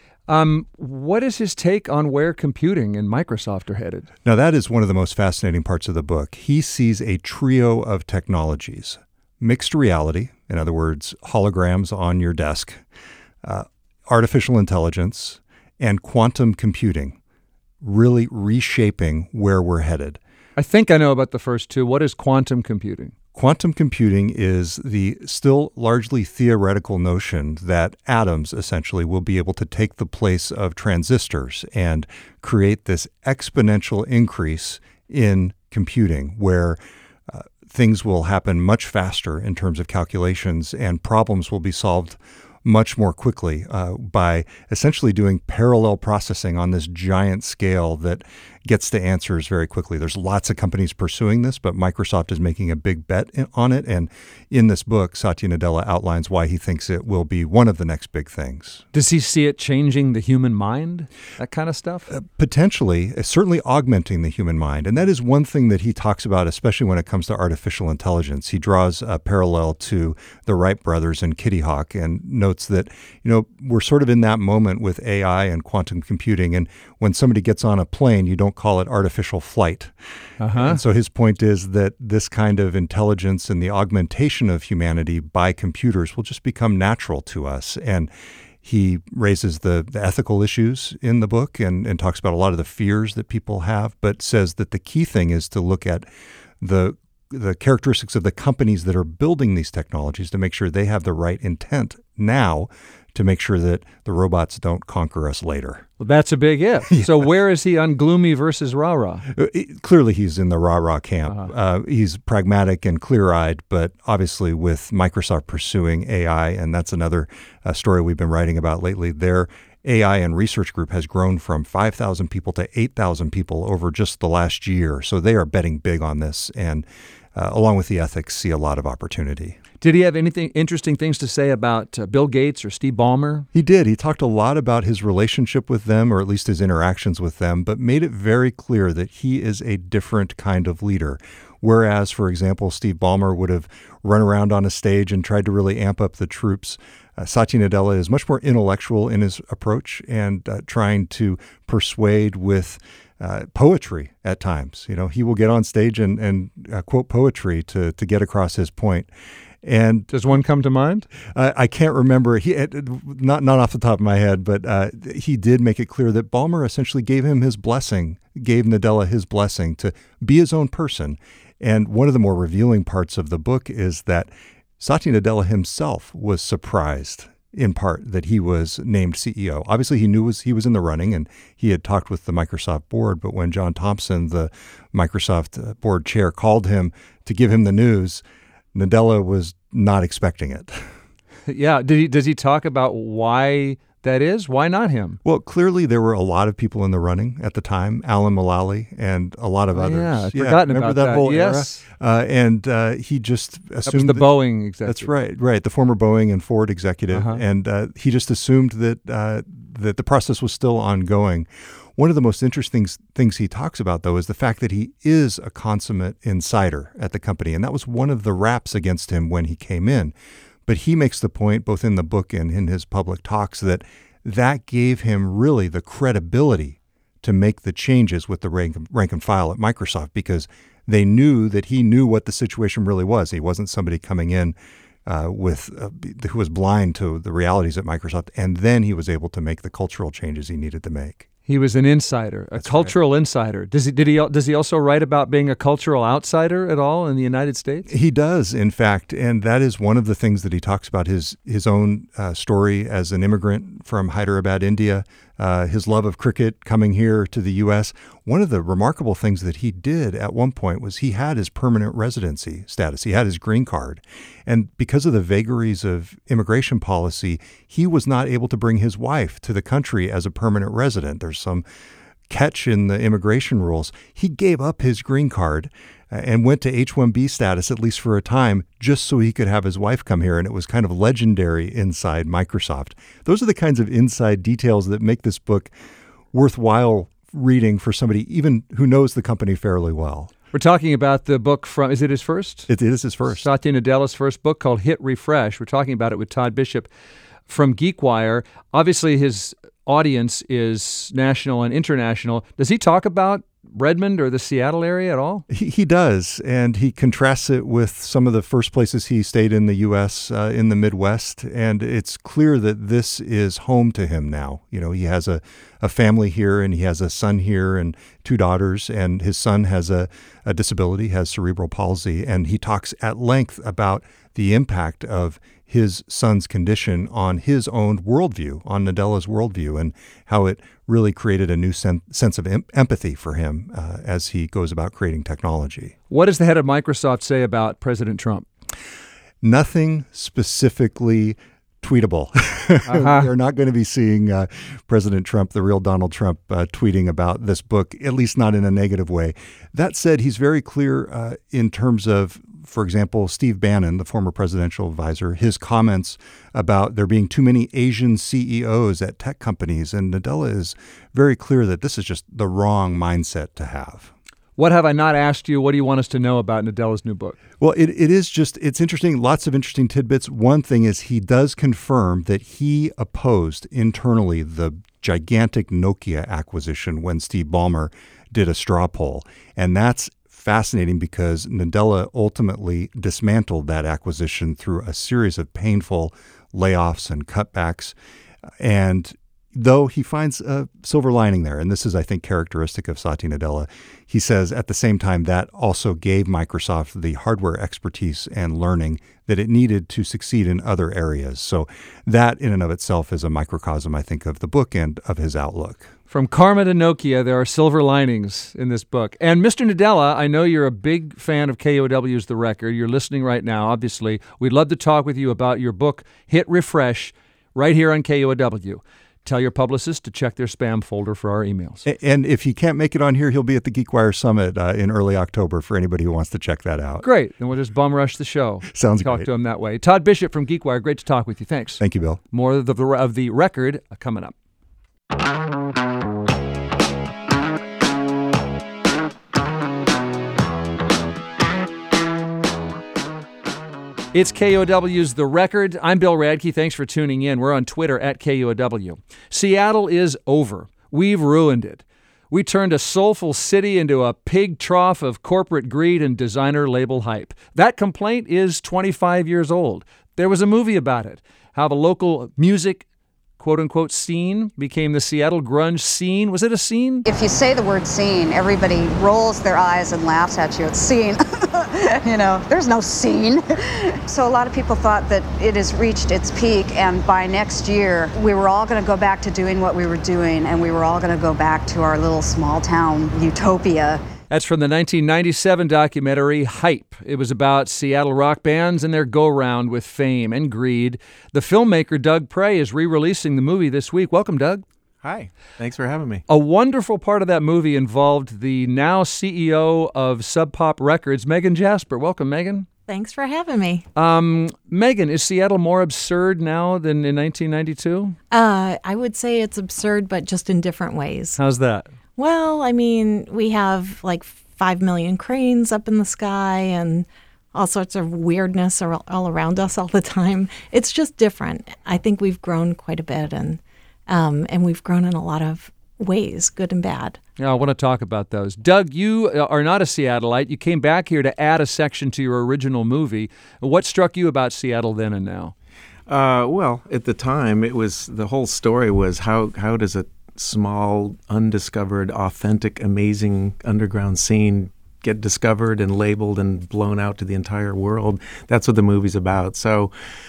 A: Um, what is his take on where computing and Microsoft are headed?
E: Now, that is one of the most fascinating parts of the book. He sees a trio of technologies: mixed reality, in other words, holograms on your desk, uh, artificial intelligence, and quantum computing, really reshaping where we're headed.
A: I think I know about the first two. What is quantum computing?
E: Quantum computing is the still largely theoretical notion that atoms essentially will be able to take the place of transistors and create this exponential increase in computing where uh, things will happen much faster in terms of calculations and problems will be solved much more quickly uh, by essentially doing parallel processing on this giant scale that gets to answers very quickly. There's lots of companies pursuing this, but Microsoft is making a big bet in, on it. And in this book, Satya Nadella outlines why he thinks it will be one of the next big things.
A: Does he see it changing the human mind, that kind of stuff?
E: Uh, potentially, uh, certainly augmenting the human mind. And that is one thing that he talks about, especially when it comes to artificial intelligence. He draws a parallel to the Wright brothers and Kitty Hawk and notes that, you know, we're sort of in that moment with A I and quantum computing. And when somebody gets on a plane, you don't call it artificial flight.
A: Uh-huh.
E: And so his point is that this kind of intelligence and the augmentation of humanity by computers will just become natural to us. And he raises the, the ethical issues in the book and, and talks about a lot of the fears that people have, but says that the key thing is to look at the the characteristics of the companies that are building these technologies to make sure they have the right intent now to make sure that the robots don't conquer us later.
A: Well, that's a big if. Yeah. So where is he on gloomy versus rah-rah?
E: Uh, it, clearly he's in the rah-rah camp.
A: Uh-huh.
E: Uh, he's pragmatic and clear-eyed, but obviously with Microsoft pursuing A I, and that's another uh, story we've been writing about lately, their A I and research group has grown from five thousand people to eight thousand people over just the last year. So they are betting big on this, and uh, along with the ethics, see a lot of opportunity.
A: Did he have anything interesting things to say about uh, Bill Gates or Steve Ballmer?
E: He did. He talked a lot about his relationship with them, or at least his interactions with them, but made it very clear that he is a different kind of leader. Whereas, for example, Steve Ballmer would have run around on a stage and tried to really amp up the troops, uh, Satya Nadella is much more intellectual in his approach and uh, trying to persuade with Uh, poetry at times. You know, he will get on stage and, and uh, quote poetry to to get across his point. And
A: does one come to mind?
E: Uh, I can't remember. He not not off the top of my head, but uh, he did make it clear that Ballmer essentially gave him his blessing, gave Nadella his blessing to be his own person. And one of the more revealing parts of the book is that Satya Nadella himself was surprised in part that he was named C E O. Obviously, he knew was, he was in the running, and he had talked with the Microsoft board. But when John Thompson, the Microsoft board chair, called him to give him the news, Nadella was not expecting it.
A: Yeah. Did he? Does he talk about why that is? Why not him?
E: Well, clearly there were a lot of people in the running at the time, Alan Mulally and a lot of
A: oh,
E: others.
A: Yeah, I'd
E: yeah,
A: forgotten
E: remember
A: about
E: that,
A: that
E: whole
A: yes.
E: era? Uh, and uh, he just assumed
A: that was the
E: that,
A: Boeing executive.
E: That's right, right. The former Boeing and Ford executive,
A: uh-huh.
E: and uh, he just assumed that uh, that the process was still ongoing. One of the most interesting things he talks about, though, is the fact that he is a consummate insider at the company, and that was one of the raps against him when he came in. But he makes the point, both in the book and in his public talks, that that gave him really the credibility to make the changes with the rank, rank and file at Microsoft, because they knew that he knew what the situation really was. He wasn't somebody coming in uh, with uh, who was blind to the realities at Microsoft, and then he was able to make the cultural changes he needed to make.
A: He was an insider, a
E: That's
A: cultural
E: right.
A: insider. Does he? Did he? Does he also write about being a cultural outsider at all in the United States?
E: He does, in fact, and that is one of the things that he talks about, his his own uh, story as an immigrant from Hyderabad, India, uh, his love of cricket coming here to the U S. One of the remarkable things that he did at one point was he had his permanent residency status. He had his green card. And because of the vagaries of immigration policy, he was not able to bring his wife to the country as a permanent resident. There's some catch in the immigration rules. He gave up his green card and went to H one B status, at least for a time, just so he could have his wife come here. And it was kind of legendary inside Microsoft. Those are the kinds of inside details that make this book worthwhile reading for somebody even who knows the company fairly well.
A: We're talking about the book from, is it his first?
E: It, it is his first.
A: Satya Nadella's first book called Hit Refresh. We're talking about it with Todd Bishop from GeekWire. Obviously, his audience is national and international. Does he talk about Redmond or the Seattle area at all?
E: He, he does, and he contrasts it with some of the first places he stayed in the U S uh, in the Midwest, and it's clear that this is home to him now. You know, he has a, a family here, and he has a son here and two daughters, and his son has a, a disability, has cerebral palsy, and he talks at length about the impact of his son's condition on his own worldview, on Nadella's worldview, and how it really created a new sen- sense of em- empathy for him uh, as he goes about creating technology.
A: What does the head of Microsoft say about President Trump?
E: Nothing specifically tweetable.
A: Uh-huh.
E: We're not going to be seeing uh, President Trump, the real Donald Trump, uh, tweeting about this book, at least not in a negative way. That said, he's very clear uh, in terms of, for example, Steve Bannon, the former presidential advisor, his comments about there being too many Asian C E Os at tech companies. And Nadella is very clear that this is just the wrong mindset to have.
A: What have I not asked you? What do you want us to know about Nadella's new book?
E: Well, it, it is just, it's interesting, lots of interesting tidbits. One thing is he does confirm that he opposed internally the gigantic Nokia acquisition when Steve Ballmer did a straw poll. And that's fascinating because Nadella ultimately dismantled that acquisition through a series of painful layoffs and cutbacks. And though he finds a silver lining there, and this is, I think, characteristic of Satya Nadella, he says at the same time that also gave Microsoft the hardware expertise and learning that it needed to succeed in other areas. So that in and of itself is a microcosm, I think, of the book and of his outlook.
A: From karma to Nokia, there are silver linings in this book. And Mister Nadella, I know you're a big fan of K O W's The Record. You're listening right now, obviously. We'd love to talk with you about your book, Hit Refresh, right here on K O W. Tell your publicist to check their spam folder for our emails.
E: And if he can't make it on here, he'll be at the GeekWire Summit uh, in early October for anybody who wants to check that out.
A: Great. Then we'll just bum rush the show.
E: Sounds
A: talk
E: great.
A: to him that way. Todd Bishop from GeekWire, great to talk with you. Thanks.
E: Thank you, Bill.
A: More of the, of the record coming up. It's K O W's The Record. I'm Bill Radke. Thanks for tuning in. We're on Twitter at K O W. Seattle is over. We've ruined it. We turned a soulful city into a pig trough of corporate greed and designer label hype. That complaint is twenty-five years old. There was a movie about it, how the local music quote-unquote scene became the Seattle grunge scene. Was it a scene?
F: If you say the word scene, everybody rolls their eyes and laughs at you. It's scene. You know, there's no scene. So a lot of people thought that it has reached its peak, and by next year, we were all going to go back to doing what we were doing, and we were all going to go back to our little small town utopia.
A: That's from the nineteen ninety-seven documentary Hype. It was about Seattle rock bands and their go-round with fame and greed. The filmmaker Doug Prey is re-releasing the movie this week. Welcome, Doug.
G: Hi. Thanks for having me.
A: A wonderful part of that movie involved the now C E O of Sub Pop Records, Megan Jasper. Welcome, Megan.
H: Thanks for having me.
A: Um, Megan, is Seattle more absurd now than in nineteen ninety-two?
H: Uh, I would say it's absurd, but just in different ways.
A: How's that?
H: Well, I mean, we have like five million cranes up in the sky and all sorts of weirdness all, all around us all the time. It's just different. I think we've grown quite a bit, and um, and we've grown in a lot of ways, good and bad.
A: Yeah, I want to talk about those. Doug, you are not a Seattleite. You came back here to add a section to your original movie. What struck you about Seattle then and now?
G: Uh, well, at the time, it was the whole story was how how does a small, undiscovered, authentic, amazing underground scene get discovered and labeled and blown out to the entire world? That's what the movie's about. So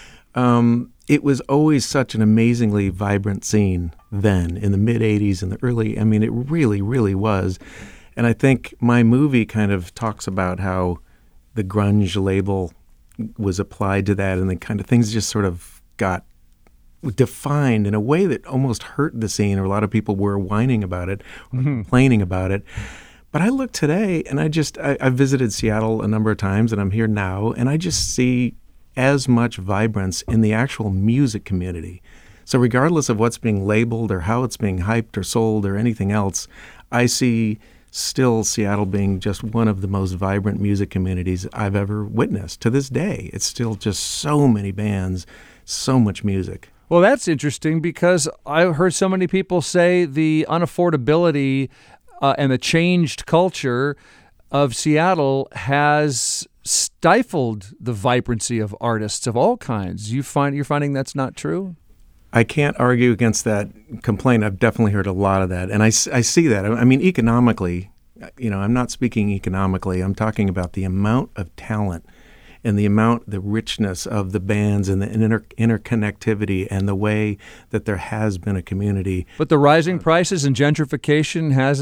G: um, it was always such an amazingly vibrant scene then in the mid-eighties and the early, I mean, it really, really was. And I think my movie kind of talks about how the grunge label was applied to that and the kind of things just sort of got defined in a way that almost hurt the scene, or a lot of people were whining about it or mm-hmm. complaining about it. But I look today and I just, I, I visited Seattle a number of times and I'm here now, and I just see as much vibrance in the actual music community. So regardless of what's being labeled or how it's being hyped or sold or anything else, I see still Seattle being just one of the most vibrant music communities I've ever witnessed to this day. It's still just so many bands, so much music.
A: Well, that's interesting because I've heard so many people say the unaffordability uh, and the changed culture of Seattle has stifled the vibrancy of artists of all kinds. You find you're finding that's not true?
G: I can't argue against that complaint. I've definitely heard a lot of that, and I, I see that. I mean, economically, you know, I'm not speaking economically. I'm talking about the amount of talent and the amount, the richness of the bands and the inter- interconnectivity and the way that there has been a community.
A: But the rising prices and gentrification hasn't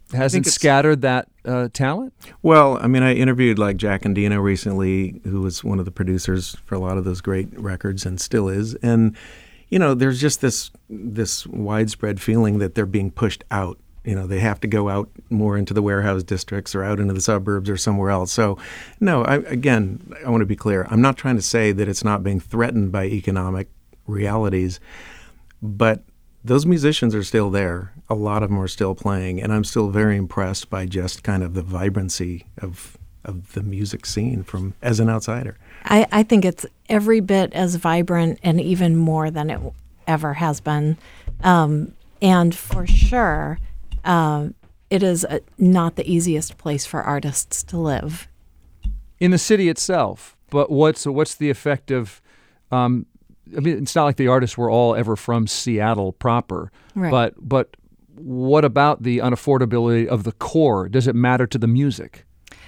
A: hasn't scattered that uh, talent?
G: Well, I mean, I interviewed like Jack Endino recently, who was one of the producers for a lot of those great records and still is. And, you know, there's just this this widespread feeling that they're being pushed out. You know, they have to go out more into the warehouse districts or out into the suburbs or somewhere else. So, no, I, again, I want to be clear. I'm not trying to say that it's not being threatened by economic realities, but those musicians are still there. A lot of them are still playing, and I'm still very impressed by just kind of the vibrancy of of the music scene from as an outsider.
H: I, I think it's every bit as vibrant and even more than it ever has been. Um, and for sure, uh, it is a, not the easiest place for artists to live.
A: In the city itself, but what's what's the effect of um, I mean, it's not like the artists were all ever from Seattle proper,
H: right.
A: but but what about the unaffordability of the core? Does it matter to the music?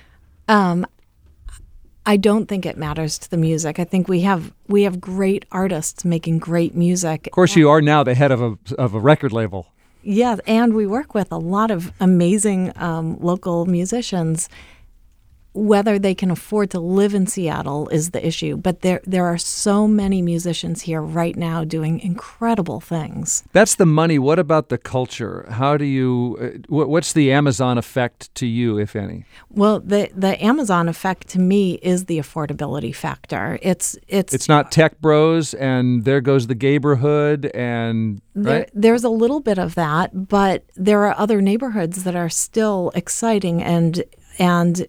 H: Um, I don't think it matters to the music. I think we have we have great artists making great music.
A: Of course, you are now the head of a of a record label.
H: Yeah, and we work with a lot of amazing um, local musicians. Whether they can afford to live in Seattle is the issue, but there there are so many musicians here right now doing incredible things.
A: That's the money. What about the culture? How do you? Uh, what's the Amazon effect to you, if any?
H: Well, the the Amazon effect to me is the affordability factor. It's it's
A: it's not tech bros and there goes the neighborhood and
H: there,
A: right?
H: There's a little bit of that, but there are other neighborhoods that are still exciting and and.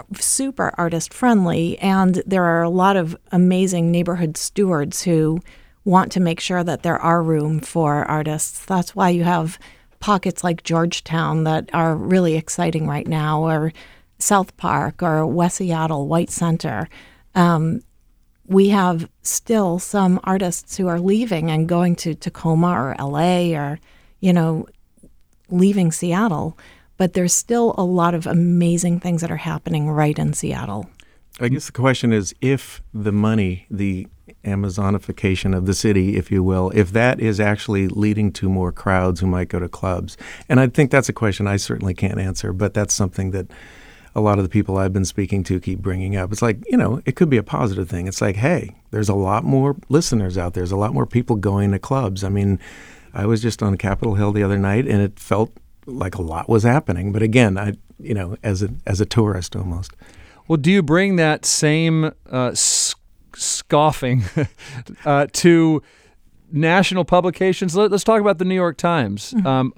H: super artist friendly, and there are a lot of amazing neighborhood stewards who want to make sure that there are room for artists. That's why you have pockets like Georgetown that are really exciting right now, or South Park, or West Seattle, White Center. Um, we have still some artists who are leaving and going to Tacoma or L A or, you know, leaving Seattle. But there's still a lot of amazing things that are happening right in Seattle.
G: I guess the question is, if the money, the Amazonification of the city, if you will, if that is actually leading to more crowds who might go to clubs. And I think that's a question I certainly can't answer, but that's something that a lot of the people I've been speaking to keep bringing up. It's like, you know, it could be a positive thing. It's like, hey, there's a lot more listeners out there. There's a lot more people going to clubs. I mean, I was just on Capitol Hill the other night, and it felt like a lot was happening, but again, I you know, as a as a tourist almost.
A: Well, do you bring that same uh, s- scoffing uh, to national publications? Let, let's talk about the New York Times. Mm-hmm. Um,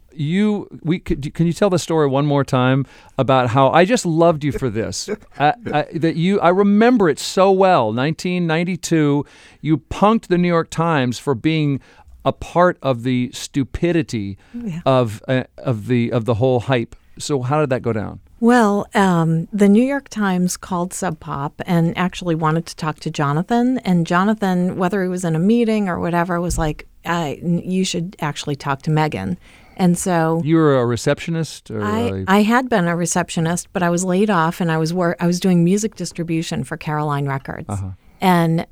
A: you we could, can you tell the story one more time about how I just loved you for this? I, I, that you I remember it so well. nineteen ninety-two, you punked the New York Times for being a part of the stupidity yeah. of uh, of the of the whole hype. So how did that go down?
H: Well, um, the New York Times called Sub Pop and actually wanted to talk to Jonathan. And Jonathan, whether he was in a meeting or whatever, was like, I, "You should actually talk to Megan." And so
A: you were a receptionist. Or
H: I,
A: a...
H: I had been a receptionist, but I was laid off, and I was wor- I was doing music distribution for Caroline Records, uh-huh. and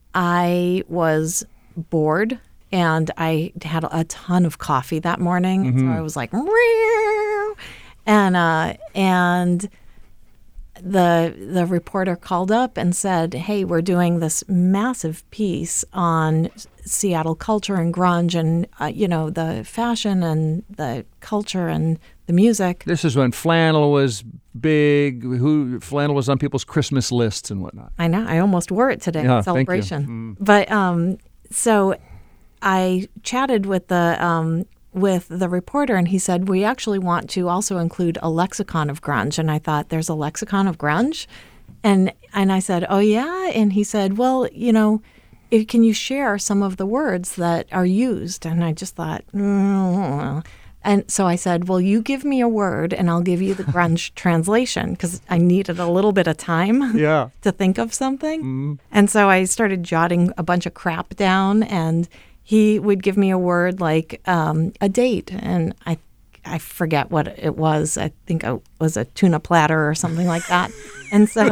H: I was bored. And I had a ton of coffee that morning, mm-hmm. so I was like, Meow. and uh, and the the reporter called up and said, "Hey, we're doing this massive piece on Seattle culture and grunge, and uh, you know, the fashion and the culture and the music."
A: This is when flannel was big. Who flannel was on people's Christmas lists and whatnot.
H: I know. I almost wore it today.
A: Yeah,
H: celebration.
A: Thank you. Mm.
H: But um, so. I chatted with the um, with the reporter, and he said, we actually want to also include a lexicon of grunge. And I thought, there's a lexicon of grunge? And and I said, oh, yeah? And he said, well, you know, if, can you share some of the words that are used? And I just thought, mm. And so I said, well, you give me a word, and I'll give you the grunge translation, because I needed a little bit of time
A: yeah.
H: to think of something.
A: Mm.
H: And so I started jotting a bunch of crap down, and he would give me a word like um, a date, and I I forget what it was. I think it was a tuna platter or something like that. And so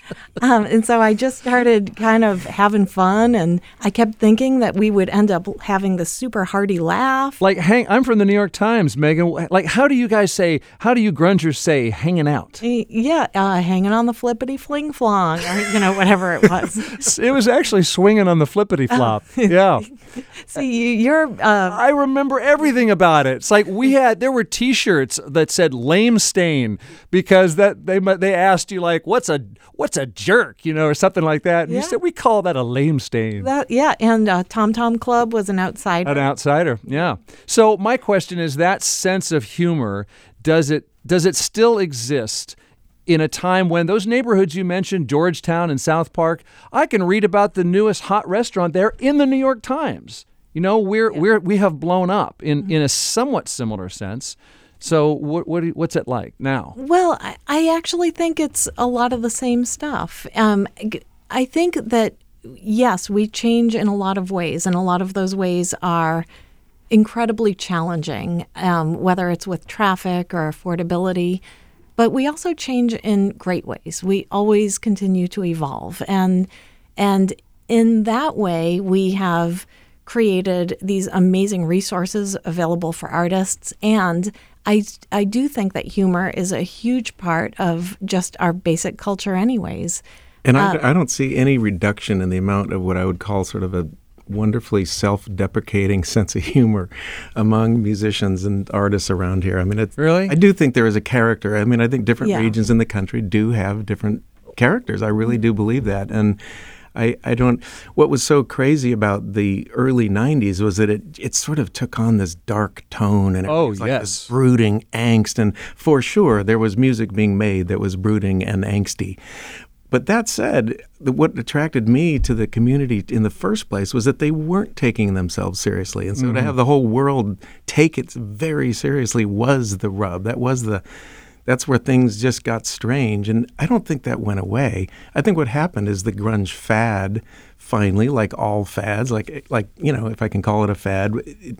H: um, and so I just started kind of having fun, and I kept thinking that we would end up having this super hearty laugh.
A: Like, hang, I'm from the New York Times, Megan. Like, how do you guys say, how do you grungers say hanging out?
H: Yeah, uh, hanging on the flippity fling flong, or, you know, whatever it was.
A: It was actually swinging on the flippity flop. Yeah.
H: See, you're... Uh,
A: I remember everything about it. It's like we had, there were T-shirts that said lame stain because that they they asked you, like, what's a what's a jerk, you know, or something like that. And
H: yeah.
A: you said, we call that a lame stain.
H: That, yeah, and uh, Tom Tom Club was an outsider.
A: An outsider, yeah. So my question is, that sense of humor, does it does it still exist in a time when those neighborhoods you mentioned, Georgetown and South Park, I can read about the newest hot restaurant there in the New York Times. You know, we're yeah. we're we have blown up in, mm-hmm. in a somewhat similar sense. So what what what's it like now?
H: Well, I, I actually think it's a lot of the same stuff. Um, I think that yes, we change in a lot of ways, and a lot of those ways are incredibly challenging, um, whether it's with traffic or affordability. But we also change in great ways. We always continue to evolve. And and in that way, we have created these amazing resources available for artists. And I, I do think that humor is a huge part of just our basic culture anyways.
G: And
H: uh,
G: I, I don't see any reduction in the amount of what I would call sort of a wonderfully self-deprecating sense of humor among musicians and artists around here. I mean, it's,
A: really?
G: I do think there is a character. I mean, I think different
H: yeah.
G: regions in the country do have different characters. I really do believe that. And I, I don't, what was so crazy about the early nineties was that it it sort of took on this dark tone, and it
A: oh,
G: was like
A: yes.
G: this brooding angst. And for sure, there was music being made that was brooding and angsty. But that said, the, what attracted me to the community in the first place was that they weren't taking themselves seriously. And so mm-hmm. to have the whole world take it very seriously was the rub. That was the, that's where things just got strange. And I don't think that went away. I think what happened is the grunge fad finally, like all fads, like, like you know, if I can call it a fad, it,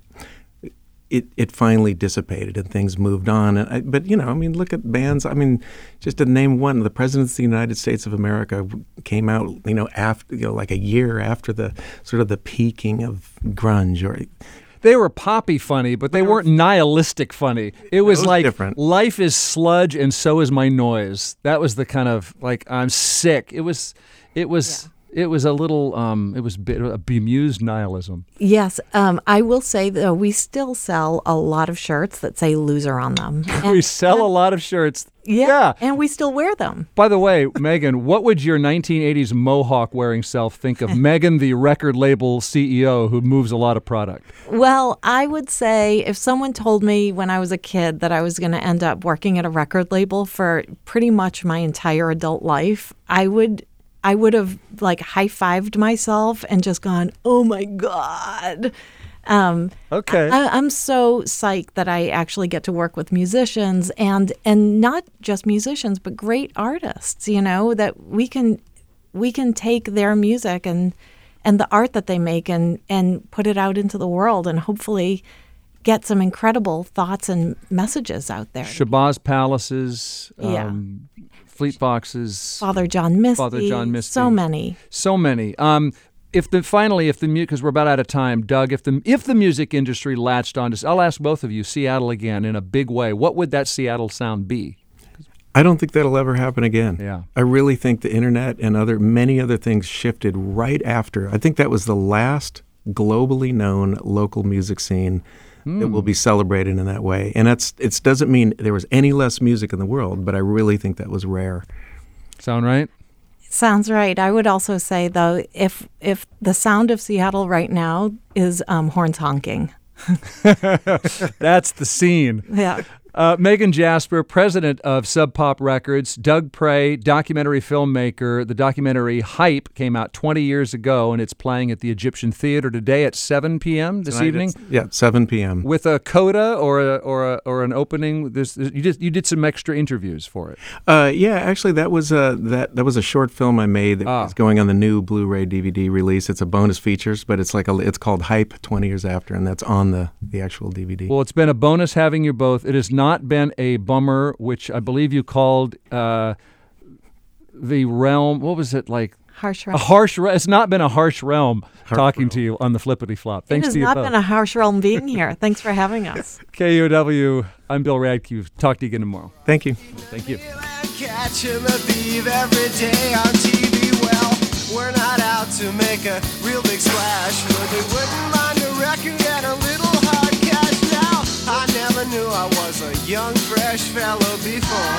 G: It it finally dissipated and things moved on. And I, but, you know, I mean, look at bands. I mean, just to name one, the President of the United States of America came out, you know, after, you know, like a year after the sort of the peaking of grunge. Or
A: They were poppy funny, but they weren't nihilistic funny. It was, was like,
G: different.
A: Life is sludge and so is my noise. That was the kind of, like, I'm sick. It was, it was... Yeah. It was a little, um, it was a bemused nihilism.
H: Yes. Um, I will say, though, we still sell a lot of shirts that say loser on them.
A: And, we sell a lot of shirts.
H: Yeah,
A: yeah.
H: And we still wear them.
A: By the way, Megan, what would your nineteen eighties Mohawk-wearing self think of Megan, the record label C E O who moves a lot of product?
H: Well, I would say if someone told me when I was a kid that I was going to end up working at a record label for pretty much my entire adult life, I would... I would have like high-fived myself and just gone, oh my God. Um,
A: okay.
H: I, I'm so psyched that I actually get to work with musicians and and not just musicians, but great artists, you know, that we can we can take their music and and the art that they make and, and put it out into the world and hopefully get some incredible thoughts and messages out there.
A: Shabazz Palaces.
H: Yeah.
A: Um, Fleet Foxes,
H: Father John Misty,
A: Father John Misty,
H: so many,
A: so many. Um, if the finally, if the because we're about out of time, Doug, if the if the music industry latched on to, I'll ask both of you, Seattle again in a big way. What would that Seattle sound be?
G: I don't think that'll ever happen again.
A: Yeah,
G: I really think the internet and other many other things shifted right after. I think that was the last globally known local music scene that will be celebrated in that way. And that's it doesn't mean there was any less music in the world, but I really think that was rare.
A: Sound right?
H: Sounds right. I would also say, though, if if the sound of Seattle right now is um, horns honking.
A: That's the scene.
H: Yeah.
A: Uh, Megan Jasper, president of Sub Pop Records. Doug Prey, documentary filmmaker. The documentary Hype came out twenty years ago, and it's playing at the Egyptian Theater today at seven p.m. this
G: Tonight
A: evening.
G: Yeah, seven p.m.
A: With a coda or a, or a, or an opening. This you just you did some extra interviews for it.
G: Uh, yeah, actually, that was a that that was a short film I made that
A: ah.
G: is going on the new Blu-ray D V D release. It's a bonus features, but it's like a it's called Hype twenty years after, and that's on the the actual D V D.
A: Well, it's been a bonus having you both. It is not been a bummer, which I believe you called uh, the realm. What was it like?
H: Harsh
A: A
H: realm.
A: harsh. Re- it's not been a harsh realm
G: Harsh
A: talking
G: realm.
A: to you on the Flippity Flop.
H: It
A: Thanks
H: has
A: to you
H: not
A: both.
H: been a harsh realm being here. Thanks for having us.
A: K U O W. I'm Bill Radke. Talk to you again tomorrow.
G: Thank you.
A: Thank you.
I: Catching the thief every day on T V. Well, we're not out to make a real big splash, but they wouldn't mind a record and a little hard cash. Now, I never knew I was a young, fresh fellow before.